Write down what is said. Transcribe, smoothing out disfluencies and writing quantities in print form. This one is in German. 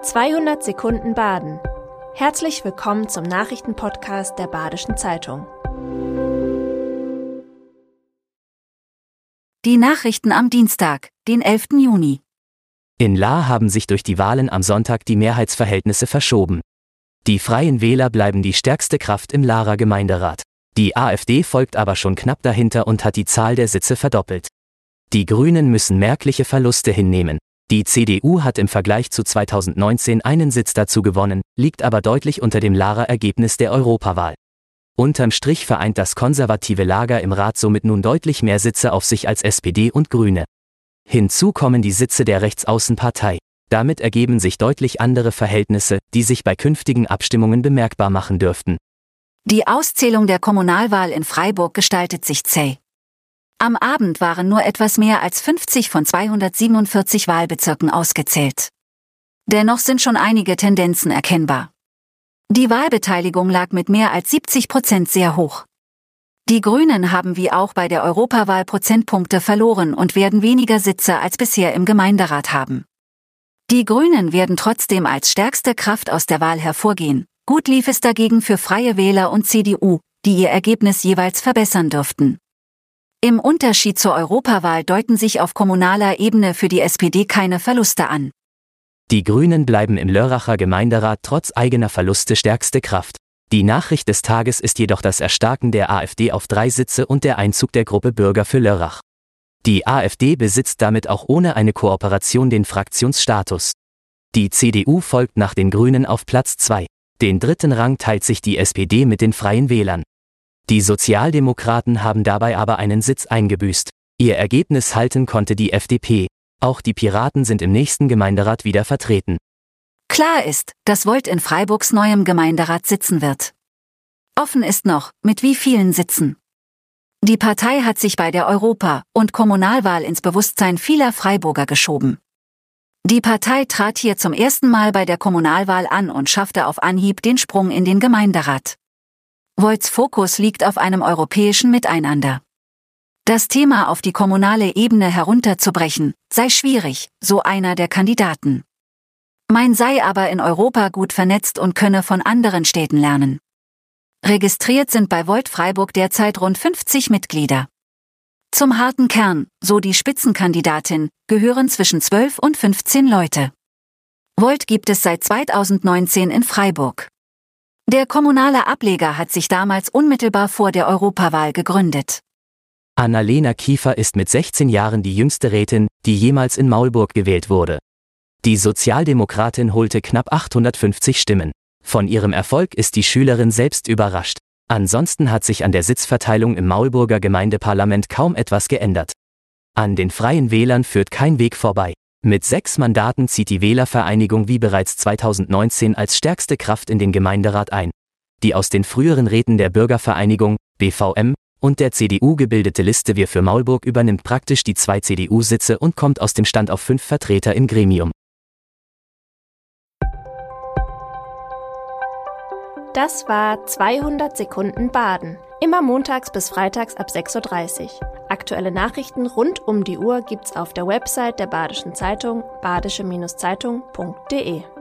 200 Sekunden Baden. Herzlich willkommen zum Nachrichtenpodcast der Badischen Zeitung. Die Nachrichten am Dienstag, den 11. Juni. In Lahr haben sich durch die Wahlen am Sonntag die Mehrheitsverhältnisse verschoben. Die Freien Wähler bleiben die stärkste Kraft im Lahrer Gemeinderat. Die AfD folgt aber schon knapp dahinter und hat die Zahl der Sitze verdoppelt. Die Grünen müssen merkliche Verluste hinnehmen. Die CDU hat im Vergleich zu 2019 einen Sitz dazu gewonnen, liegt aber deutlich unter dem Lahrer Ergebnis der Europawahl. Unterm Strich vereint das konservative Lager im Rat somit nun deutlich mehr Sitze auf sich als SPD und Grüne. Hinzu kommen die Sitze der Rechtsaußenpartei. Damit ergeben sich deutlich andere Verhältnisse, die sich bei künftigen Abstimmungen bemerkbar machen dürften. Die Auszählung der Kommunalwahl in Freiburg gestaltet sich zäh. Am Abend waren nur etwas mehr als 50 von 247 Wahlbezirken ausgezählt. Dennoch sind schon einige Tendenzen erkennbar. Die Wahlbeteiligung lag mit mehr als 70% sehr hoch. Die Grünen haben wie auch bei der Europawahl Prozentpunkte verloren und werden weniger Sitze als bisher im Gemeinderat haben. Die Grünen werden trotzdem als stärkste Kraft aus der Wahl hervorgehen. Gut lief es dagegen für Freie Wähler und CDU, die ihr Ergebnis jeweils verbessern dürften. Im Unterschied zur Europawahl deuten sich auf kommunaler Ebene für die SPD keine Verluste an. Die Grünen bleiben im Lörracher Gemeinderat trotz eigener Verluste stärkste Kraft. Die Nachricht des Tages ist jedoch das Erstarken der AfD auf 3 Sitze und der Einzug der Gruppe Bürger für Lörrach. Die AfD besitzt damit auch ohne eine Kooperation den Fraktionsstatus. Die CDU folgt nach den Grünen auf Platz 2. Den dritten Rang teilt sich die SPD mit den Freien Wählern. Die Sozialdemokraten haben dabei aber einen Sitz eingebüßt. Ihr Ergebnis halten konnte die FDP. Auch die Piraten sind im nächsten Gemeinderat wieder vertreten. Klar ist, dass Volt in Freiburgs neuem Gemeinderat sitzen wird. Offen ist noch, mit wie vielen Sitzen. Die Partei hat sich bei der Europa- und Kommunalwahl ins Bewusstsein vieler Freiburger geschoben. Die Partei trat hier zum ersten Mal bei der Kommunalwahl an und schaffte auf Anhieb den Sprung in den Gemeinderat. Volts Fokus liegt auf einem europäischen Miteinander. Das Thema auf die kommunale Ebene herunterzubrechen, sei schwierig, so einer der Kandidaten. Man sei aber in Europa gut vernetzt und könne von anderen Städten lernen. Registriert sind bei Volt Freiburg derzeit rund 50 Mitglieder. Zum harten Kern, so die Spitzenkandidatin, gehören zwischen 12 und 15 Leute. Volt gibt es seit 2019 in Freiburg. Der kommunale Ableger hat sich damals unmittelbar vor der Europawahl gegründet. Annalena Kiefer ist mit 16 Jahren die jüngste Rätin, die jemals in Maulburg gewählt wurde. Die Sozialdemokratin holte knapp 850 Stimmen. Von ihrem Erfolg ist die Schülerin selbst überrascht. Ansonsten hat sich an der Sitzverteilung im Maulburger Gemeindeparlament kaum etwas geändert. An den Freien Wählern führt kein Weg vorbei. Mit 6 Mandaten zieht die Wählervereinigung wie bereits 2019 als stärkste Kraft in den Gemeinderat ein. Die aus den früheren Räten der Bürgervereinigung, BVM, und der CDU gebildete Liste Wir für Maulburg übernimmt praktisch die 2 CDU-Sitze und kommt aus dem Stand auf 5 Vertreter im Gremium. Das war 200 Sekunden Baden. Immer montags bis freitags ab 6:30 Uhr. Aktuelle Nachrichten rund um die Uhr gibt's auf der Website der Badischen Zeitung, badische-zeitung.de.